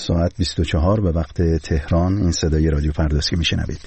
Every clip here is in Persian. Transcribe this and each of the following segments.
ساعت 24 به وقت تهران. این صدای رادیو فرداست که میشنوید.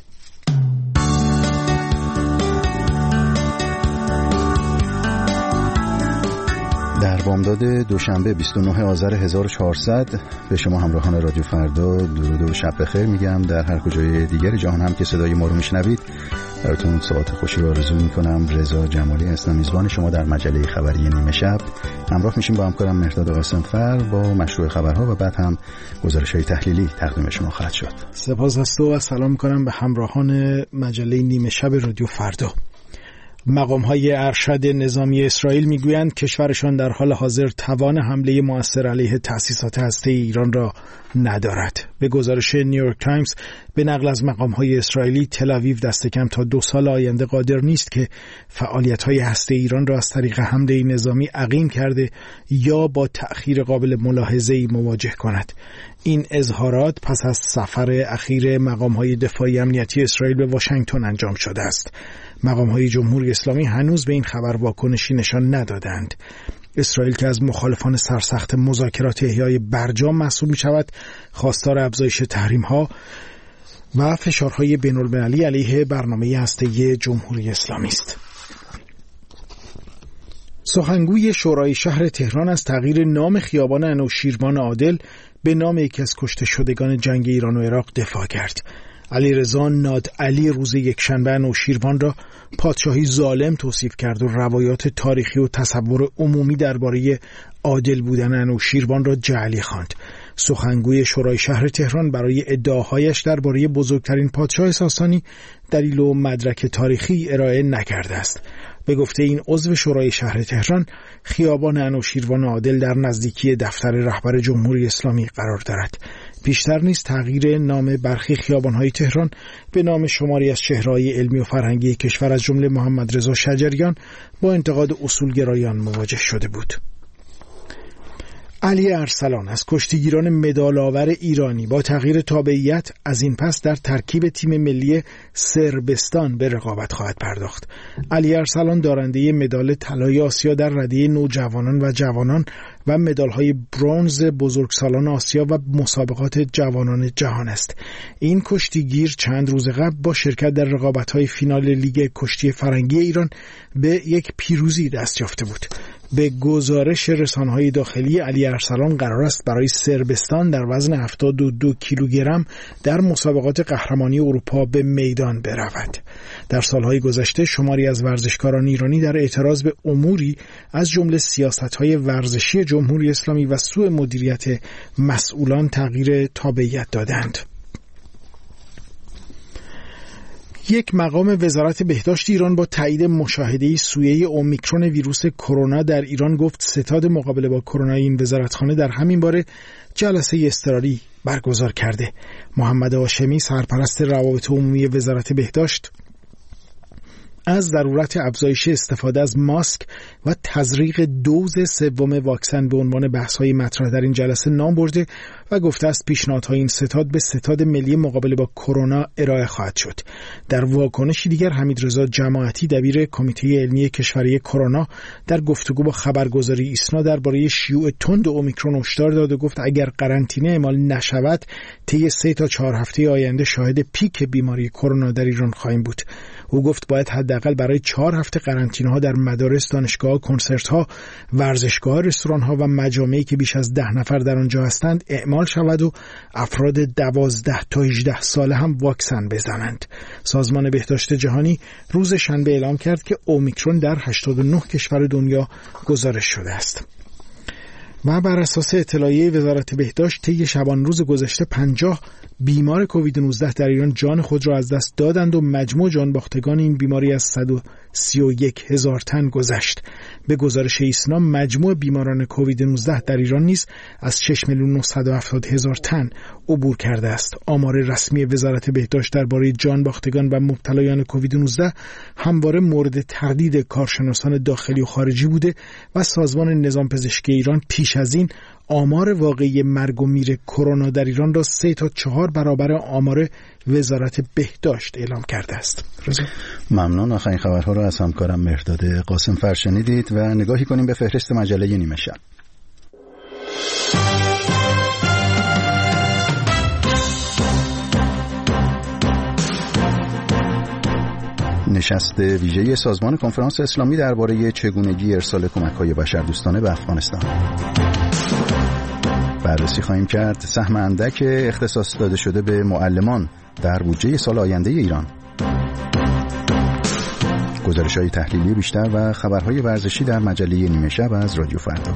در بامداد دوشنبه 29 آذر 1400 به شما همراهان رادیو فردا درود و شب بخیر میگم. در هر کجای دیگر جهان هم که صدای ما رو میشنوید براتون ساعت خوشی رو آرزو میکنم. رضا جمالی هستم، میزبان شما در مجله خبری نیمه شب. همراه میشیم با همکارم مهرداد قاسمفر با مشروع خبرها و بعد هم گزارش‌های تحلیلی تقدیم شما خواهد شد. سپاس از تو و سلام میکنم به همراهان مجله نیمه شب رادیو فردا. مقام‌های ارشد نظامی اسرائیل میگویند کشورشان در حال حاضر توان حمله مؤثر علیه تأسیسات هسته‌ای ایران را ندارد. به گزارش نیویورک تایمز به نقل از مقام‌های اسرائیلی، تل آویو دست کم تا 2 سال آینده قادر نیست که فعالیت‌های هسته‌ای ایران را از طریق حمله نظامی عقیم کرده یا با تأخیر قابل ملاحظه‌ای مواجه کند. این اظهارات پس از سفر اخیر مقام‌های دفاعی امنیتی اسرائیل به واشنگتن انجام شده است. مقام‌های جمهوری اسلامی هنوز به این خبر واکنشی نشان ندادند. اسرائیل که از مخالفان سرسخت مذاکرات احیای برجام محسوب می‌شود، خواستار افزایش تحریم‌ها و فشارهای بین‌المللی علیه برنامه هسته‌ای جمهوری اسلامی است. سخنگوی شورای شهر تهران از تغییر نام خیابان انوشیروان عادل به نام یکی از کشته شدگان جنگ ایران و عراق دفاع کرد. علیرضا نادعلی روز یکشنبه انوشیروان را پادشاهی ظالم توصیف کرد و روایات تاریخی و تصور عمومی درباره عادل بودن انوشیروان را جعلی خواند. سخنگوی شورای شهر تهران برای ادعاهایش درباره بزرگترین پادشاه ساسانی دلیل و مدرک تاریخی ارائه نکرده است. به گفته این عضو شورای شهر تهران، خیابان انوشیروان عادل در نزدیکی دفتر رهبر جمهوری اسلامی قرار دارد. بیشتر نیست تغییر نام برخی خیابان‌های تهران به نام شماری از چهره‌های علمی و فرهنگی کشور از جمله محمد رضا شجریان با انتقاد اصولگرایان مواجه شده بود. علی ارسلان از کشتیگیران مدال‌آور ایرانی با تغییر تابعیت از این پس در ترکیب تیم ملی صربستان به رقابت خواهد پرداخت. علی ارسلان دارنده مدال طلای آسیا در رده نوجوانان و جوانان و مدال‌های برنز بزرگسالان آسیا و مسابقات جوانان جهان است. این کشتیگیر چند روز قبل با شرکت در رقابت‌های فینال لیگ کشتی فرنگی ایران به یک پیروزی دست یافته بود. به گزارش رسانه‌های داخلی، علی ارسلان قرار است برای صربستان در وزن 72 کیلوگرم در مسابقات قهرمانی اروپا به میدان برود. در سالهای گذشته شماری از ورزشکاران ایرانی در اعتراض به اموری از جمله سیاست‌های ورزشی جمهوری اسلامی و سوء مدیریت مسئولان تغییر تابعیت دادند. یک مقام وزارت بهداشت ایران با تایید مشاهده سویه اومیکرون ویروس کرونا در ایران گفت ستاد مقابله با کرونا این وزارتخانه در همین باره جلسه اضطراری برگزار کرده. محمد هاشمی سرپرست روابط عمومی وزارت بهداشت از ضرورت افزایش استفاده از ماسک و تزریق دوز سوم واکسن به عنوان بحث‌های مطرح در این جلسه نام برده و گفته است پیشنهادهای این ستاد به ستاد ملی مقابله با کرونا ارائه خواهد شد. در واکنشی دیگر حمیدرضا جماعتی دبیر کمیته علمی کشوری کرونا در گفتگو با خبرگزاری ایسنا درباره شیوع تند اومیکرون هشدار داد و گفت اگر قرنطینه اعمال نشود طی 3 تا 4 هفته آینده شاهد پیک بیماری کرونا در ایران خواهیم بود. او گفت باید حداقل برای 4 هفته قرنطینه ها در مدارس، دانشگاه، کنسرت ها، ورزشگاه، رستوران ها و مجامعی که بیش از 10 نفر در آنجا هستند اعمال شود و افراد 12 تا 18 ساله هم واکسن بزنند. سازمان بهداشت جهانی روز شنبه اعلام کرد که اومیکرون در 89 کشور دنیا گزارش شده است. و بر اساس اطلاعیه وزارت بهداشت طی شبانروز گذشته 50 بیمار کووید 19 در ایران جان خود را از دست دادند و مجموع جان باختگان این بیماری از 131,000 تن گذشت. به گزارش ایسنا مجموع بیماران کووید 19 در ایران نیز از 6,970,000 تن عبور کرده است. آمار رسمی وزارت بهداشت درباره جان باختگان و مبتلایان کووید 19 همواره مورد تردید کارشناسان داخلی و خارجی بوده و سازمان نظام پزشکی ایران پیش از این آمار واقعی مرگ و میر کرونا در ایران را 3 تا 4 برابر آمار وزارت بهداشت اعلام کرده است. ممنون. آخرین خبرها را از همکارم مهرداد قاسمفر شنیدید و نگاهی کنیم به فهرست مجله نیمه شب. نشست ویژه سازمان کنفرانس اسلامی درباره چگونگی ارسال کمک‌های بشردوستانه به افغانستان. بررسی خواهیم کرد سهم اندک اختصاص داده شده به معلمان در بودجه سال آینده ایران. گزارش‌های تحلیلی بیشتر و خبرهای ورزشی در مجله نیمه شب از رادیو فردا.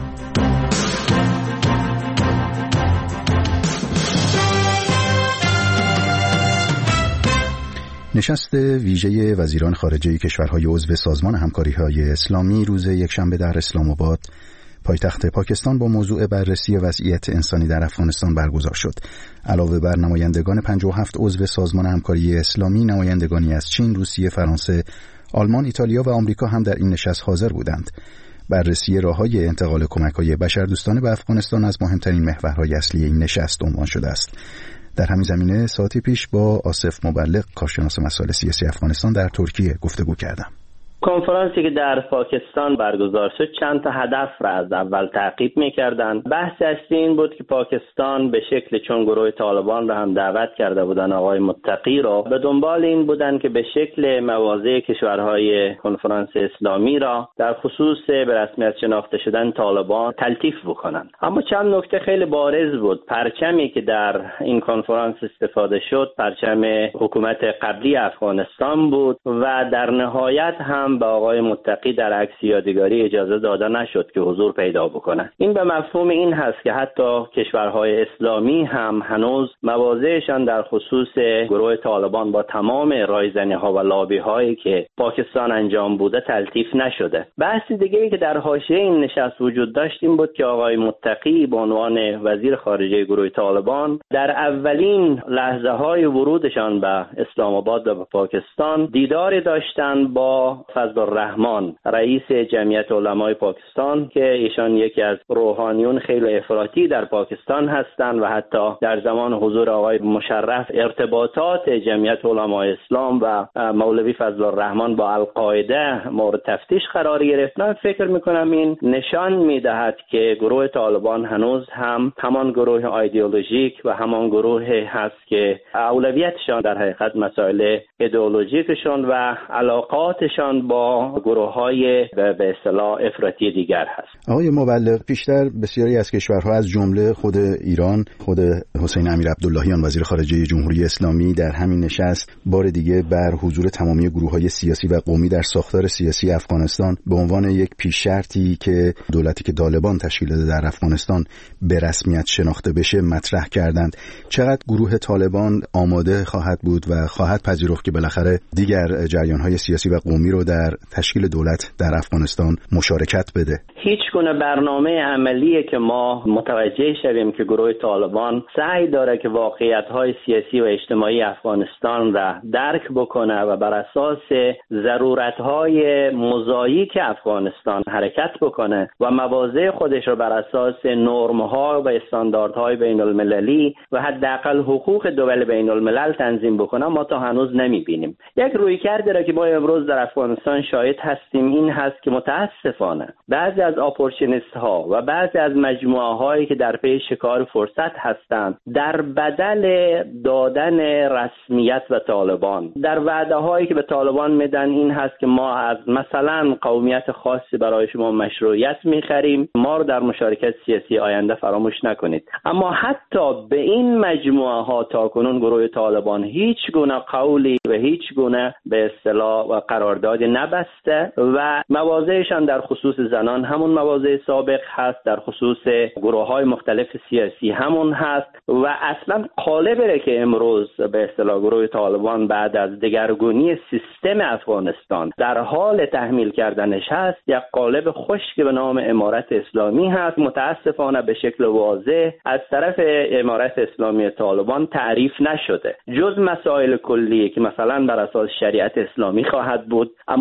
نشست ویژه وزیران خارجه کشورهای عضو سازمان همکاری‌های اسلامی روز یکشنبه در اسلام آباد پایتخت پاکستان با موضوع بررسی وضعیت انسانی در افغانستان برگزار شد. علاوه بر نمایندگان 57 عضو سازمان همکاری اسلامی، نمایندگانی از چین، روسیه، فرانسه، آلمان، ایتالیا و آمریکا هم در این نشست حاضر بودند. بررسی راه‌های انتقال کمک‌های بشردوستانه به افغانستان از مهمترین محورهای اصلی این نشست عنوان شده است. در همین زمینه ساعتی پیش با آصف مبلغ، کارشناس مسائل سیاسی افغانستان در ترکیه گفتگو کردم. کنفرانسی که در پاکستان برگزار شد چند تا هدف را از اول تعقیب می‌کردند. بحث اصلی این بود که پاکستان به شکل چون گروه طالبان را هم دعوت کرده بودند آقای متقی را، به دنبال این بودند که به شکل مواضع کشورهای کنفرانس اسلامی را در خصوص به رسمیت شناخته شدن طالبان تلطیف بکنند. اما چند نکته خیلی بارز بود. پرچمی که در این کنفرانس استفاده شد پرچم حکومت قبلی افغانستان بود و در نهایت هم به آقای متقی در عکس یادگاری اجازه داده نشد که حضور پیدا بکنند. این به مفهوم این هست که حتی کشورهای اسلامی هم هنوز مواضعشان در خصوص گروه طالبان با تمام رایزنی‌ها و لابی‌هایی که پاکستان انجام بوده تلطیف نشده. بحث دیگه‌ای که در حاشیه این نشست وجود داشت این بود که آقای متقی به عنوان وزیر خارجه گروه طالبان در اولین لحظه‌های ورودشان به اسلام آباد و به پاکستان دیداری داشتند با فضل الرحمن، رئیس جمعیت علمای پاکستان که ایشان یکی از روحانیون خیلی افراطی در پاکستان هستند و حتی در زمان حضور آقای مشرف ارتباطات جمعیت علمای اسلام و مولوی فضل الرحمن با القاعده مورد تفتیش قرار گرفت. من فکر میکنم این نشان میدهد که گروه طالبان هنوز هم همان گروه ایدئولوژیک و همان گروه هست که اولویتشان در حقیقت مسائل ایدئولوژیکشون و علاقاتشان با گروه‌های به اصطلاح افراطی دیگر هست. آقای مبلغ، پیشتر بسیاری از کشورها از جمله خود ایران، خود حسین امیر عبداللهیان وزیر خارجه جمهوری اسلامی در همین نشست بار دیگه بر حضور تمامی گروه‌های سیاسی و قومی در ساختار سیاسی افغانستان به عنوان یک پیش شرطی که دولتی که طالبان تشکیل داده در افغانستان به رسمیت شناخته بشه مطرح کردند. چقدر گروه طالبان آماده خواهد بود و خواهد پذیرفت که بالاخره دیگر جریان‌های سیاسی و قومی رو در تشکیل دولت در افغانستان مشارکت بده؟ هیچ گونه برنامه عملیه که ما متوجه شویم که گروه طالبان سعی داره که واقعیت‌های سیاسی و اجتماعی افغانستان را درک بکنه و بر اساس ضرورت‌های موزاییک افغانستان حرکت بکنه و مواضع خودش رو بر اساس نرم‌ها و استانداردهای بین‌المللی و حداقل حقوق دول بین‌الملل تنظیم بکنه ما تا هنوز نمی‌بینیم. یک رویکردی را که ما امروز در افغانستان شاهد هستیم این هست که متاسفانه بعضی از اپورتونیست ها و بعضی از مجموعه هایی که در پی شکار فرصت هستند در بدل دادن رسمیت به طالبان در وعده هایی که به طالبان میدن این هست که ما از مثلا قومیت خاصی برای شما مشروعیت میخریم، ما رو در مشارکت سیاسی آینده فراموش نکنید. اما حتی به این مجموعه ها تاکنون گروه طالبان هیچ گونه قولی و هیچ گونه به اصطلاح و قراردادی نبسته و مواضعشان در خصوص زنان همون مواضع سابق هست، در خصوص گروه‌های مختلف سیاسی همون هست و اصلا قالبی که امروز به اصطلاح گروه طالبان بعد از دگرگونی سیستم افغانستان در حال تحمیل کردنش هست یک قالب خشک به نام امارت اسلامی هست. متاسفانه به شکل واضح از طرف امارت اسلامی طالبان تعریف نشده جز مسائل کلی که مثلا بر اساس شریعت اسلامی خواهد بود، اما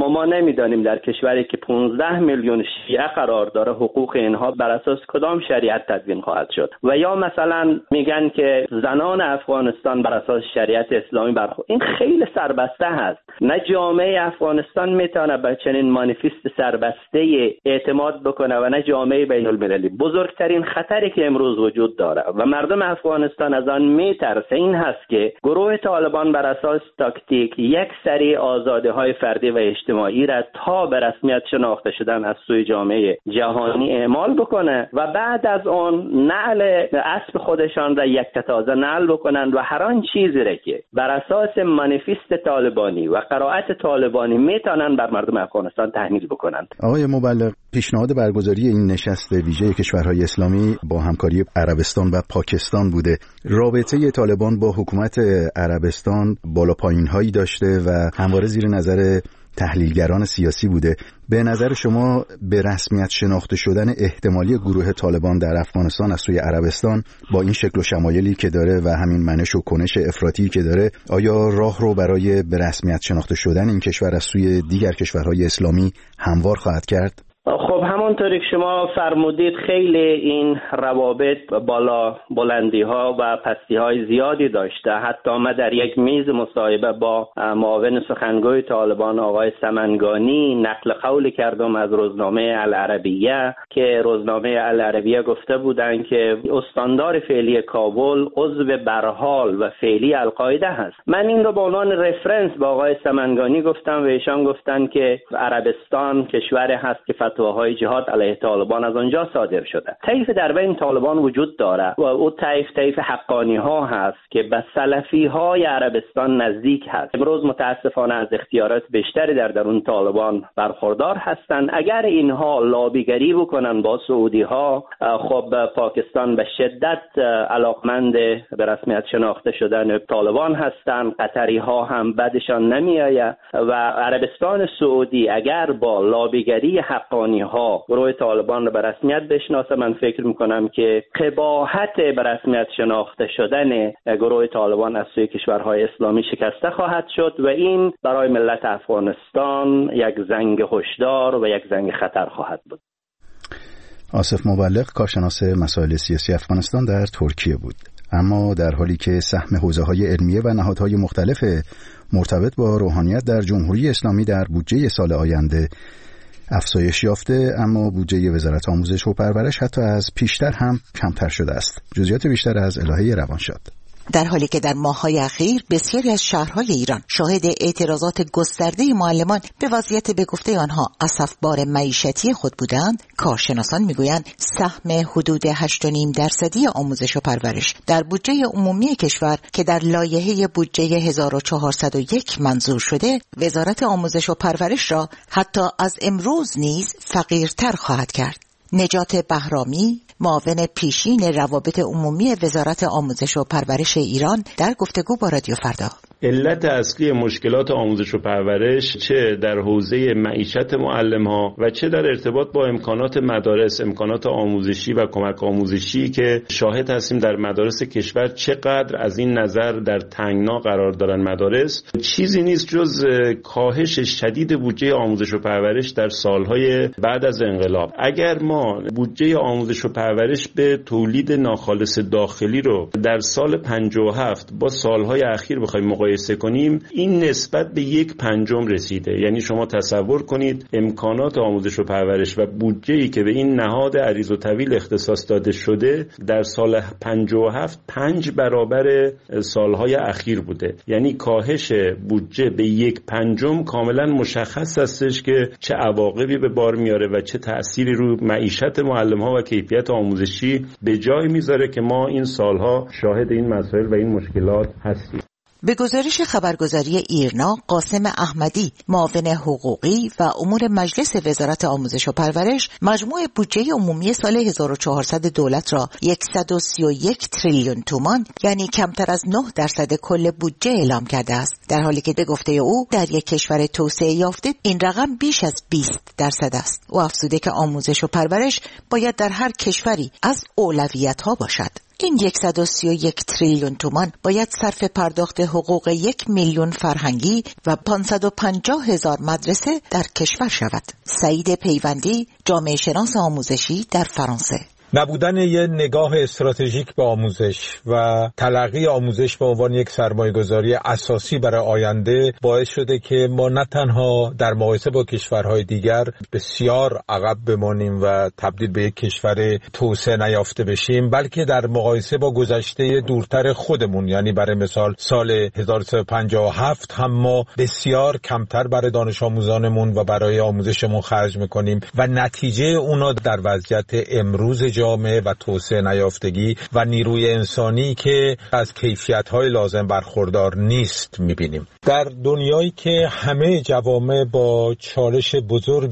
اما ما نمیدانیم در کشوری که 15 میلیون شیعه قرار داره حقوق اینها بر اساس کدام شریعت تدوین خواهد شد. و یا مثلا میگن که زنان افغانستان بر اساس شریعت اسلامی برخورد. این خیلی سربسته هست. نه جامعه افغانستان میتونه به چنین مانیفست سربسته اعتماد بکنه و نه جامعه بین المللی. بزرگترین خطری که امروز وجود داره و مردم افغانستان از آن میترسه این هست که گروه طالبان بر اساس تاکتیک یک سری آزادی‌های فردی و اجتماعی را تا به رسمیت شناخته شدن از سوی جامعه جهانی اعمال بکنه و بعد از اون نعل اسب خودشان را یک تازه نعل بکنند و هر آن چیزی را که بر اساس مانیفست طالبانی و قرائت طالبانی میتونن بر مردم افغانستان تحمیل بکنند. آقای مبلغ، پیشنهاد برگزاری این نشست ویژه کشورهای اسلامی با همکاری عربستان و پاکستان بوده. رابطه طالبان با حکومت عربستان بالا پایین هایی داشته و همواره زیر نظر تحلیلگران سیاسی بوده. به نظر شما به رسمیت شناخته شدن احتمالی گروه طالبان در افغانستان از سوی عربستان با این شکل و شمایلی که داره و همین منش و کنش افراطی که داره، آیا راه رو برای به رسمیت شناخته شدن این کشور از سوی دیگر کشورهای اسلامی هموار خواهد کرد؟ خب همونطوری که شما فرمودید خیلی این روابط بالا بلندی ها و پستی های زیادی داشته. حتی ما در یک میز مصاحبه با معاون سخنگوی طالبان آقای سمنگانی نقل قولی کردم از روزنامه العربیه که روزنامه العربیه گفته بودند که استاندار فعلی کابل عضو برحال و فعلی القاعده هست. من این رو به عنوان رفرنس با آقای سمنگانی گفتم و ایشان گفتند که عربستان کشوری هست که فتواهای جهاد علیه طالبان از آنجا صادر شده. طیف در بین طالبان وجود داره و او طیف حقانی ها هست که به سلفی های عربستان نزدیک هست. امروز متاسفانه از اختیارات بیشتری در درون طالبان برخوردار هستند. اگر اینها لابیگری بکنن با سعودی ها، خب پاکستان به شدت علاقمند به رسمیت شناخته شدن طالبان هستند. قطری ها هم بدشان نمیآید و عربستان سعودی اگر با لابیگری حقانی ها گروه طالبان رو به رسمیت بشناسه، من فکر میکنم که قباحت به رسمیت شناخته شدن گروه طالبان از سوی کشورهای اسلامی شکسته خواهد شد و این برای ملت افغانستان یک زنگ هشدار و یک زنگ خطر خواهد بود. آصف مبلغ، کارشناس مسائل سیاسی افغانستان در ترکیه بود. اما در حالی که سهم حوزه‌های علمیه و نهادهای مختلف مرتبط با روحانیت در جمهوری اسلامی در بودجه سال آینده افزایش یافته، اما بودجه وزارت آموزش و پرورش حتی از پیشتر هم کمتر شده است. جزئیات بیشتر از الهه روانشاد. در حالی که در ماه‌های اخیر بسیاری از شهرهای ایران شاهد اعتراضات گسترده معلمان به وضعیت به گفته آنها اسفبار معیشتی خود بودند، کارشناسان میگویند سهم حدود 8.5% آموزش و پرورش در بودجه عمومی کشور که در لایحه بودجه 1401 منظور شده، وزارت آموزش و پرورش را حتی از امروز نیز فقیرتر خواهد کرد. نجات بهرامی، معاون پیشین روابط عمومی وزارت آموزش و پرورش ایران، در گفتگو با رادیو فردا: علت اصلی مشکلات آموزش و پرورش چه در حوزه معیشت معلم‌ها و چه در ارتباط با امکانات مدارس، امکانات آموزشی و کمک آموزشی که شاهد هستیم در مدارس کشور چقدر از این نظر در تنگنا قرار دارن مدارس، چیزی نیست جز کاهش شدید بودجه آموزش و پرورش در سالهای بعد از انقلاب. اگر ما بودجه آموزش و پرورش به تولید ناخالص داخلی رو در سال 57 با سالهای اخیر بخوایم مقایسه کنیم، این نسبت به 1/5 رسیده. یعنی شما تصور کنید امکانات آموزش و پرورش و بودجه‌ای که به این نهاد عریض و طویل اختصاص داده شده در سال 57 5 برابر سالهای اخیر بوده. یعنی کاهش بودجه به 1/5 کاملا مشخص هستش که چه عواقبی به بار میاره و چه تأثیری رو معیشت معلم‌ها و کیفیت آموزشی به جای میذاره که ما این سالها شاهد این مسائل و این مشکلات هستیم. به گزارش خبرگزاری ایرنا، قاسم احمدی، معاون حقوقی و امور مجلس وزارت آموزش و پرورش، مجموع بودجه عمومی سال 1400 دولت را 131 تریلیون تومان، یعنی کمتر از 9% کل بودجه اعلام کرده است، در حالی که به گفته او در یک کشور توسعه یافته این رقم بیش از 20% است. او افزوده که آموزش و پرورش باید در هر کشوری از اولویت‌ها باشد. این 131 تریلیون تومان باید صرف پرداخت حقوق 1 میلیون فرهنگی و 550,000 مدرسه در کشور شود. سعید پیوندی، جامعه شناس آموزشی در فرانسه: نبودن یه نگاه استراتژیک به آموزش و تلقی آموزش به عنوان یک سرمایه‌گذاری اساسی برای آینده باعث شده که ما نه تنها در مقایسه با کشورهای دیگر بسیار عقب بمانیم و تبدیل به یک کشور توسعه نیافته بشیم، بلکه در مقایسه با گذشته دورتر خودمون، یعنی برای مثال سال 1357 هم ما بسیار کمتر برای دانش آموزانمون و برای آموزشمون خرج میکنیم و نتیجه اونا در وضعیت امروز جامعه و توسعه نیافتگی و نیروی انسانی که از کیفیت‌های لازم برخوردار نیست می‌بینیم. در دنیایی که همه جوامع با چالش بزرگ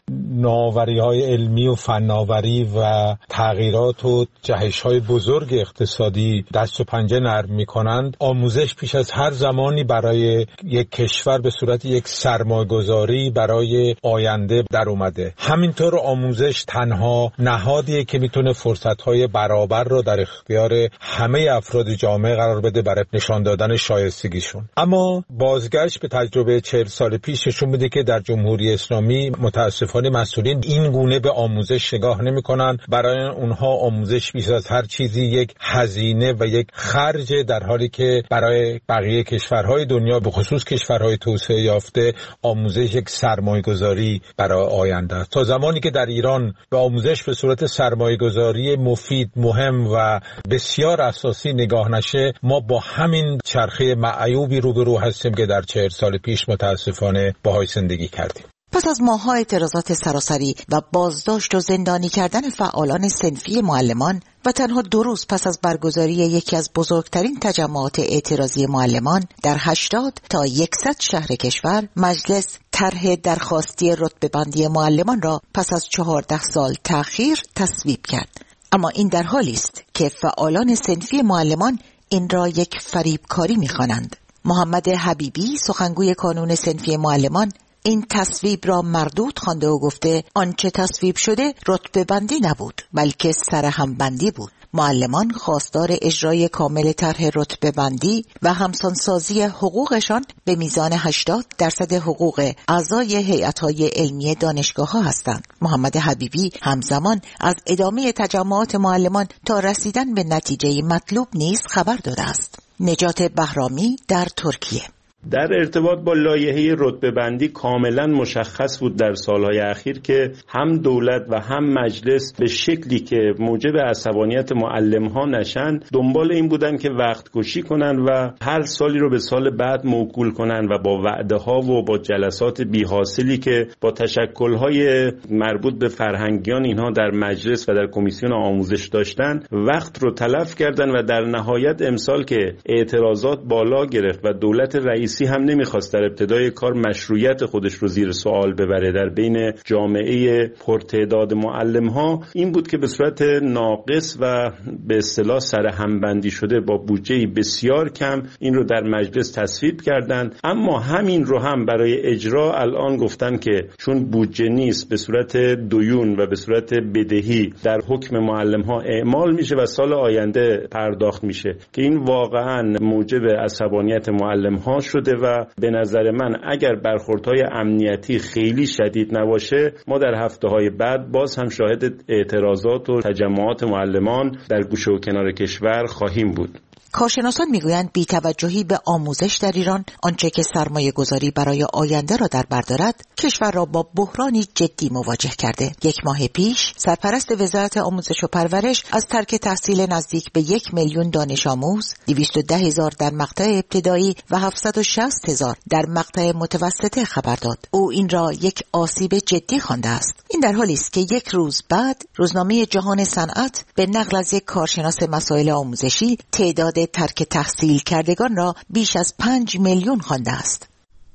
نوآوری‌های علمی و فناوری و تغییرات و جهش‌های بزرگ اقتصادی دست و پنجه نرم می‌کنند، آموزش پیش از هر زمانی برای یک کشور به صورت یک سرمایه‌گذاری برای آینده در اومده. همینطور آموزش تنها نهادیه که میتونه فرصت‌های برابر رو در اختیار همه افراد جامعه قرار بده برای نشان دادن شایستگیشون. اما بازگشت به تجربه 40 سال پیش نشون میده که در جمهوری اسلامی متاسفانه مسئولین این گونه به آموزش نگاه نمی‌کنن. برای اونها آموزش بیش از هر چیزی یک هزینه و یک خرج، در حالی که برای بقیه کشورهای دنیا به خصوص کشورهای توسعه یافته آموزش یک سرمایه‌گذاری برای آینده است. تا زمانی که در ایران به آموزش به صورت سرمایه‌گذاری مفید، مهم و بسیار اساسی نگاه نشه، ما با همین چرخه معیوبی روبرو هستیم که در 40 سال پیش متاسفانه باهاش زندگی کردیم. پس از ماه‌ها اعتراضات سراسری و بازداشت و زندانی کردن فعالان صنفی معلمان و تنها 2 روز پس از برگزاری یکی از بزرگترین تجمعات اعتراضی معلمان در 80 تا 100 شهر کشور، مجلس طرح درخواستی رتبه‌بندی معلمان را پس از 14 سال تأخیر تصویب کرد. اما این در حالی است که فعالان صنفی معلمان این را یک فریبکاری می‌خوانند. محمد حبیبی، سخنگوی کانون صنفی معلمان، این تصویب را مردود خوانده و گفته آنچه تصویب شده رتبه بندی نبود، بلکه سرهمبندی بود. معلمان خواستار اجرای کامل طرح رتبه بندی و همسانسازی حقوقشان به میزان 80% حقوق اعضای هیئت‌های علمی دانشگاه‌ها هستند. محمد حبیبی همزمان از ادامه تجمعات معلمان تا رسیدن به نتیجه مطلوب نیز خبر داده است. نجات بهرامی در ترکیه: در ارتباط با لایحه رتبه‌بندی کاملا مشخص بود در سالهای اخیر که هم دولت و هم مجلس به شکلی که موجب عصبانیت معلم‌ها نشن دنبال این بودن که وقت کشی کنن و هر سالی رو به سال بعد موکول کنن و با وعده‌ها و با جلسات بی‌حاصلی که با تشکل‌های مربوط به فرهنگیان اینها در مجلس و در کمیسیون آموزش داشتن وقت رو تلف کردن و در نهایت امسال که اعتراضات بالا گرفت و دولت رئیس هم نمیخواست در ابتدای کار مشروعیت خودش رو زیر سوال ببره در بین جامعه پرتعداد معلم ها، این بود که به صورت ناقص و به اصطلاح سرهمبندی شده با بودجه بسیار کم این رو در مجلس تصویب کردن. اما همین رو هم برای اجرا الان گفتن که چون بودجه نیست به صورت دیون و به صورت بدهی در حکم معلم ها اعمال میشه و سال آینده پرداخت میشه که این واقعا موجب عصبانیت معلم ها شده و به نظر من اگر برخوردهای امنیتی خیلی شدید نباشه ما در هفته‌های بعد باز هم شاهد اعتراضات و تجمعات معلمان در گوشه و کنار کشور خواهیم بود. کارشناسان میگویند بی‌توجهی به آموزش در ایران، آنچه که سرمایه گذاری برای آینده را در بر دارد، کشور را با بحرانی جدی مواجه کرده. 1 ماه پیش سرپرست وزارت آموزش و پرورش از ترک تحصیل نزدیک به 1 میلیون دانش آموز، 210,000 در مقطع ابتدایی و 760,000 در مقطع متوسطه خبر داد. او این را یک آسیب جدی خوانده است. این در حالی است که 1 روز بعد روزنامه جهان صنعت به نقل از یک کارشناس مسائل آموزشی تعداد ترک تحصیل کردگان را بیش از 5 میلیون خوانده است.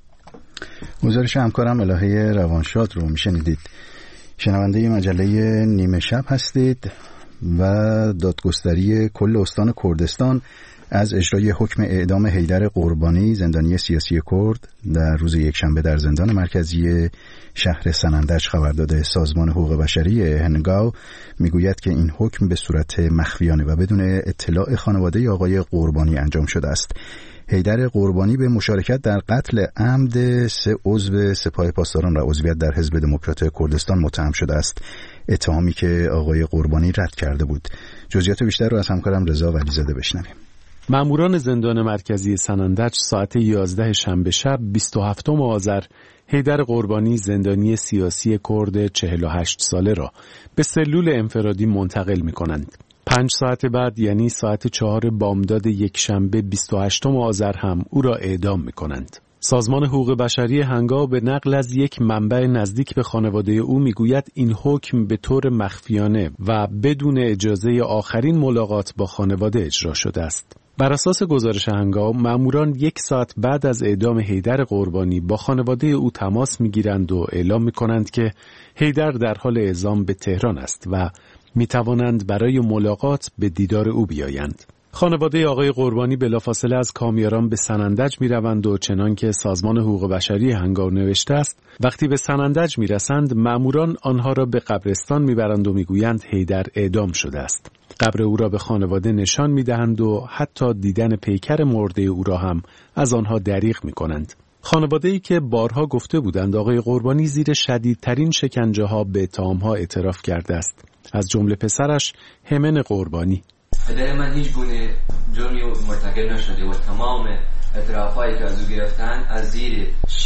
گزارش همکارم الهه روانشاد رو میشنیدید. شنونده مجله نیمه شب هستید و دادگستری کل استان کردستان از اجرای حکم اعدام حیدر قربانی زندانی سیاسی کرد در روز یکشنبه در زندان مرکزی شهر سنندج خبر داده. سازمان حقوق بشری هنگاو میگوید که این حکم به صورت مخفیانه و بدون اطلاع خانواده آقای قربانی انجام شده است. حیدر قربانی به مشارکت در قتل عمد 3 عضو سپاه پاسداران و عضویت در حزب دموکرات کردستان متهم شده است، اتهامی که آقای قربانی رد کرده بود. جزئیات بیشتر رو از همکارم رضا ولیزاده بشنویم. ماموران زندان مرکزی سنندج ساعت 11 شنبه شب 27 آذر حیدر قربانی زندانی سیاسی کرد 48 ساله را به سلول انفرادی منتقل می‌کنند. 5 ساعت بعد یعنی ساعت 4 بامداد یکشنبه 28 آذر هم او را اعدام می‌کنند. سازمان حقوق بشری هنگاو به نقل از یک منبع نزدیک به خانواده او میگوید این حکم به طور مخفیانه و بدون اجازه آخرین ملاقات با خانواده اجرا شده است. بر اساس گزارش هنگاو، ماموران 1 ساعت بعد از اعدام حیدر قربانی با خانواده او تماس میگیرند و اعلام میکنند که حیدر در حال اعزام به تهران است و میتوانند برای ملاقات به دیدار او بیایند. خانواده آقای قربانی بلافاصله از کامیاران به سنندج میروند و چنان که سازمان حقوق بشری هنگاو نوشته است، وقتی به سنندج میرسند ماموران آنها را به قبرستان میبرند و میگویند حیدر اعدام شده است. قبر او را به خانواده نشان میدهند و حتی دیدن پیکر مرده او را هم از آنها دریغ میکنند. خانواده‌ای که بارها گفته بودند آقای قربانی زیر شدیدترین شکنجه‌ها به اتهام‌ها اعتراف کرده است، از جمله پسرش همن قربانی. پدر من هیچ گونه جرمی مرتکب نشده و تمام اعترافایی که از او گرفتن از زیر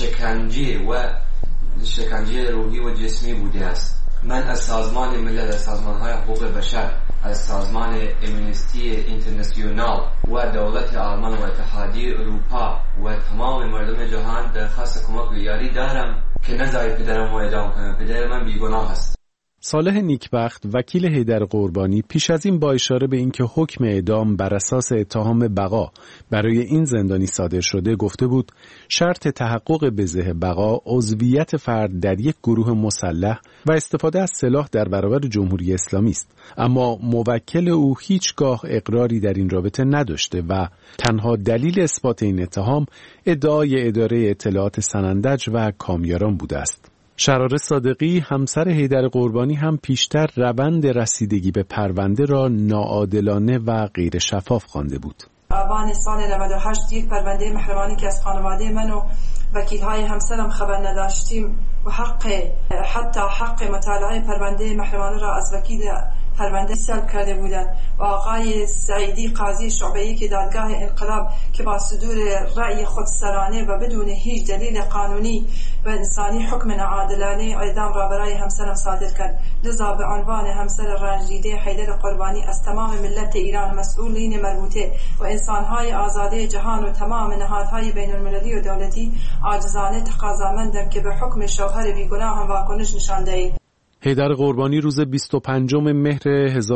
شکنجه روحی و جسمی بوده است. من از سازمان ملل، از سازمان‌های حقوق بشر، از سازمان امنیستی اینترنشنال و دولت آلمان و اتحادیه اروپا و تمام مردم جهان درخواست کمک و یاری دارم که نذارید پدرم رو اعدام کنم. پدر من بیگناه است. صالح نیکبخت وکیل حیدر قربانی پیش از این با اشاره به اینکه حکم اعدام بر اساس اتهام بقا برای این زندانی صادر شده گفته بود شرط تحقق بزه بقا عضویت فرد در یک گروه مسلح و استفاده از سلاح در برابر جمهوری اسلامی است، اما موکل او هیچگاه اقراری در این رابطه نداشته و تنها دلیل اثبات این اتهام ادعای اداره اطلاعات سنندج و کامیاران بوده است. شرار صادقی همسر حیدر قربانی هم پیشتر روند رسیدگی به پرونده را ناعادلانه و غیر شفاف خوانده بود. آبان سال 98 یک پرونده محرمانه که از خانواده من و وکیل‌های همسرم خبر نداشتیم و حتی حق مطالعه پرونده محرمانه را از وکیل پرونده سلب کرده بودند و آقای سعیدی قاضی شعبه‌ای که دادگاه انقلاب که با صدور رأی خودسرانه و بدون هیچ دلیل قانونی و انسانی حکم ناعادلانه اعدام را برای همسرم صادر کرد. لذا به عنوان همسر رنجیده حیدر قربانی از تمام ملت ایران، مسئولین مربوطه و انسان‌های آزاده جهان و تمام نهادهای بین‌المللی و دولتی عاجزانه تقاضامندم که به حکم شوهر بیگناه هم واکنش نشان دهید. حیدر قربانی روز 25 مهر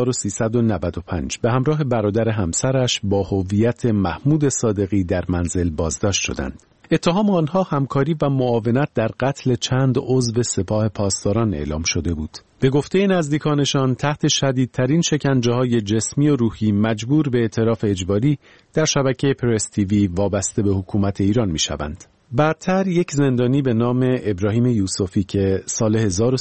1395 به همراه برادر همسرش با هویت محمود صادقی در منزل بازداشت شدند. اتهام آنها همکاری و معاونت در قتل چند عضو سپاه پاسداران اعلام شده بود. به گفته نزدیکانشان تحت شدیدترین شکنجه‌های جسمی و روحی مجبور به اعتراف اجباری در شبکه پرس تیوی وابسته به حکومت ایران می‌شوند. بعدتر یک زندانی به نام ابراهیم یوسفی که سال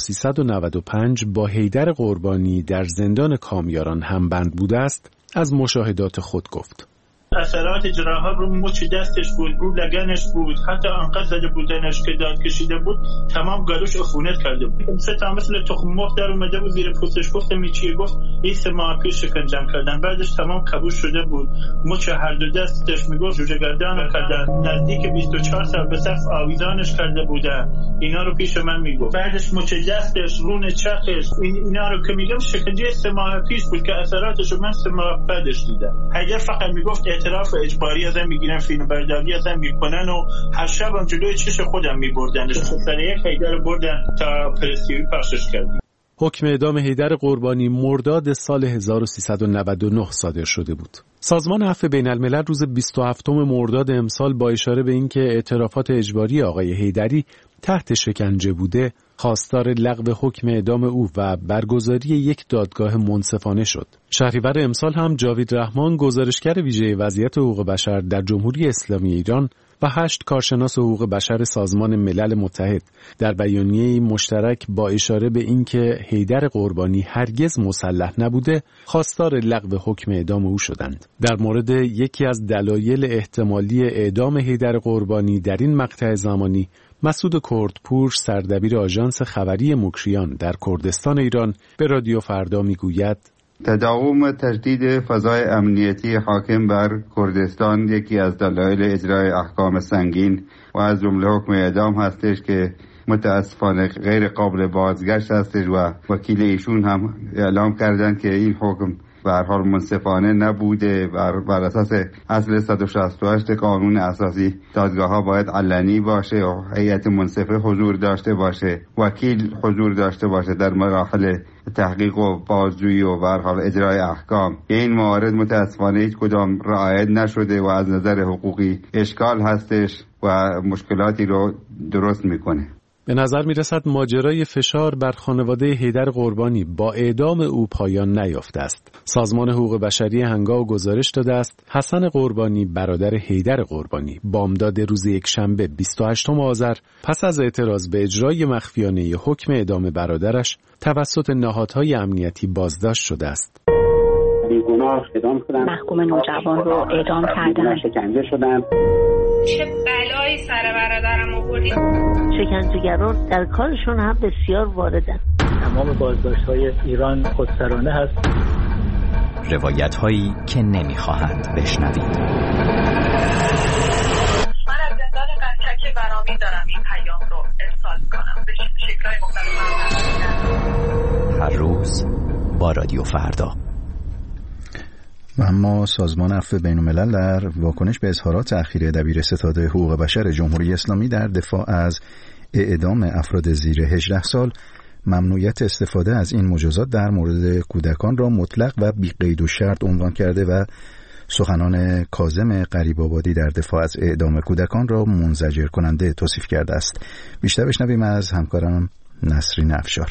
1395 با حیدر قربانی در زندان کامیاران همبند بوده است، از مشاهدات خود گفت. اثرات جراحات رو مچ دستش بود، رو لگنش بود، حتی انقدر زده بودنش که داد کشیده بود تمام گلوش عفونت کرده بود. 3 تا مثل تخم مرغ در اومده بود زیر پوستش. گفتم چیه؟ گفت این 3 ماه پیش شکنجم کردن، بعدش تمام کبوش شده بود. مچ هر دو دستش میگفت جوجه گردن کردن، نزدیک 24 سال به سقف آویزانش کرده بودن. اینا رو پیش من میگفت. بعدش مچ دستش، رون چخش، اینا رو که میگم شکنجه 3 ماه پیش بود که اثراتش من 3 ماه بعدش دیدم. حیدر فقط میگفت اعتراف اجباری ازم میگیرن، فیلم برداری ازم میکنن و هر شبم جلوی چش خودم میبردن. سر یک حیدر بردن تا پرستیوی پخشش کردیم. حکم اعدام حیدر قربانی مرداد سال 1399 صادر شده بود. سازمان عفو بین الملل روز 27 مرداد امسال با اشاره به اینکه اعترافات اجباری آقای حیدری تحت شکنجه بوده، خواستار لغو حکم اعدام او و برگزاری یک دادگاه منصفانه شد. شهریور امسال هم جاوید رحمان، گزارشگر ویژه وضعیت حقوق بشر در جمهوری اسلامی ایران و 8 کارشناس حقوق بشر سازمان ملل متحد در بیانیه‌ای مشترک با اشاره به اینکه حیدر قربانی هرگز مسلح نبوده، خواستار لغو حکم اعدام او شدند. در مورد یکی از دلایل احتمالی اعدام حیدر قربانی در این مقطع زمانی، مسعود کردپور، سردبیر آژانس خبری مکریان در کردستان ایران، به رادیو فردا میگوید: تداوم تشدید فضای امنیتی حاکم بر کردستان یکی از دلایل اجرای احکام سنگین و از جمله حکم اعدام هستش که متاسفانه غیر قابل بازگشت هستش و وکیل ایشون هم اعلام کردن که این حکم به هر حال منصفانه نبوده. بر اساس اصل 168 قانون اساسی دادگاه‌ها باید علنی باشه و هیئت منصفه حضور داشته باشه، وکیل حضور داشته باشه در مراحل تحقیق و بازجویی و به هر حال اجرای احکام. این موارد متاسفانه هیچ کدام رعایت نشده و از نظر حقوقی اشکال هستش و مشکلاتی رو درست میکنه. به نظر میرسد ماجرای فشار بر خانواده حیدر قربانی با اعدام او پایان نیافته است. سازمان حقوق بشری هنگام گزارش داده است حسن قربانی، برادر حیدر قربانی، بامداد روز یکشنبه 28 آذر پس از اعتراض به اجرای مخفیانه حکم اعدام برادرش توسط نهادهای امنیتی بازداشت شده است. بیگناه اعدام شدن، محکوم نوجوان رو اعدام کردن، شکنجه شدن. چه بلایی سر برادرم آوردی؟ شکنجهگران در کارشون هم بسیار واردن. تمام بازداشت‌های ایران خودسرانه هست. روایت‌هایی که نمی‌خواهند بشنوید. من از زندان قنچک برامی دارم این پیام رو ارسال کنم به شکل‌های مختلف. هر روز با رادیو فردا. و اما سازمان عفو بین‌الملل در واکنش به اظهارات اخیر دبیر ستاد حقوق بشر جمهوری اسلامی در دفاع از اعدام افراد زیر 18 سال ممنوعیت استفاده از این مجازات در مورد کودکان را مطلق و بی قید و شرط عنوان کرده و سخنان کاظم غریب‌آبادی در دفاع از اعدام کودکان را منزجر کننده توصیف کرده است. بیشتر بشنویم از همکارم نسرین افشار.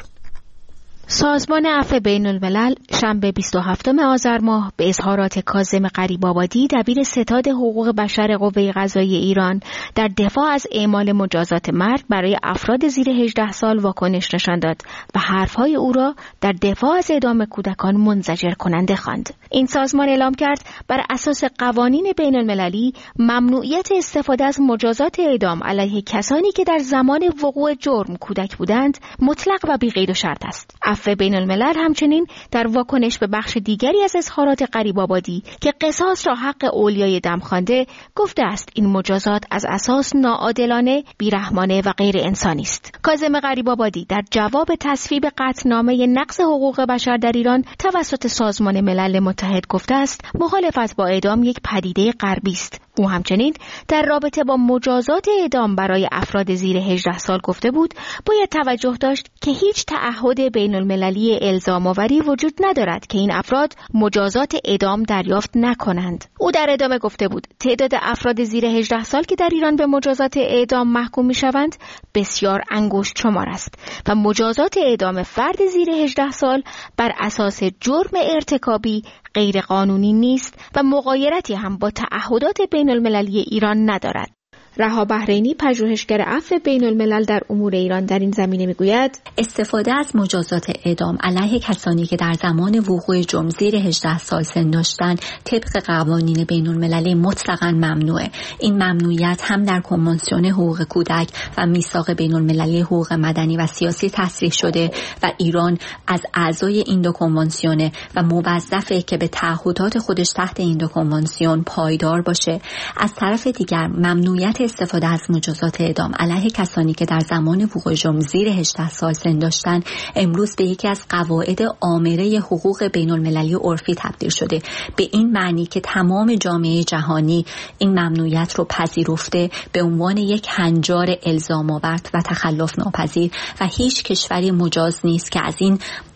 سازمان عفو بین‌الملل شنبه 27 آذر ماه به اظهارات کاظم غریب‌آبادی دبیر ستاد حقوق بشر قوه قضاییه ایران در دفاع از اعمال مجازات مرگ برای افراد زیر 18 سال واکنش نشان داد و حرفهای او را در دفاع از اعدام کودکان منزجر کننده خواند. این سازمان اعلام کرد بر اساس قوانین بین‌المللی ممنوعیت استفاده از مجازات اعدام علیه کسانی که در زمان وقوع جرم کودک بودند مطلق و بی قید و شرط است. عفو بین‌الملل همچنین در واکنش به بخش دیگری از اظهارات غریب‌آبادی که قصاص را حق اولیای دم خوانده گفته است این مجازات از اساس ناعادلانه، بیرحمانه و غیر انسانی است. کاظم غریب‌آبادی در جواب تصویب قطعنامه نقض حقوق بشر در ایران توسط سازمان ملل متحد گفته است مخالفت با اعدام یک پدیده غربی است. او همچنین در رابطه با مجازات اعدام برای افراد زیر 18 سال گفته بود باید توجه داشت که هیچ تعهد بین‌المللی الزام‌آوری وجود ندارد که این افراد مجازات اعدام دریافت نکنند. او در ادامه گفته بود تعداد افراد زیر 18 سال که در ایران به مجازات اعدام محکوم می‌شوند بسیار انگشت شمار است و مجازات اعدام فرد زیر 18 سال بر اساس جرم ارتکابی غیر قانونی نیست و مغایرتی هم با تعهدات بین‌المللی ایران ندارد. رها بحرینی، پژوهشگر عفو بین‌الملل در امور ایران، در این زمینه میگوید استفاده از مجازات اعدام علیه کسانی که در زمان وقوع جرم زیر 18 سال سن داشتند طبق قوانین بین‌المللی مطلقاً ممنوعه. این ممنوعیت هم در کنوانسیون حقوق کودک و میثاق بین‌المللی حقوق مدنی و سیاسی تصریح شده و ایران از اعضای این دو کنوانسیون و موظفه که به تعهدات خودش تحت این دو کنوانسیون پایدار باشه. از طرف دیگر ممنوعیت استفاده از مجازات اعدام علیه کسانی که در زمان وقوع جرم زیر 18 سال سن داشتن امروز به یکی از قواعد آمره حقوق بین‌المللی عرفی تبدیل شده، به این معنی که تمام جامعه جهانی این ممنوعیت رو پذیرفته به عنوان یک هنجار الزام‌آور و تخلف ناپذیر و هیچ کشوری مجاز نیست که از این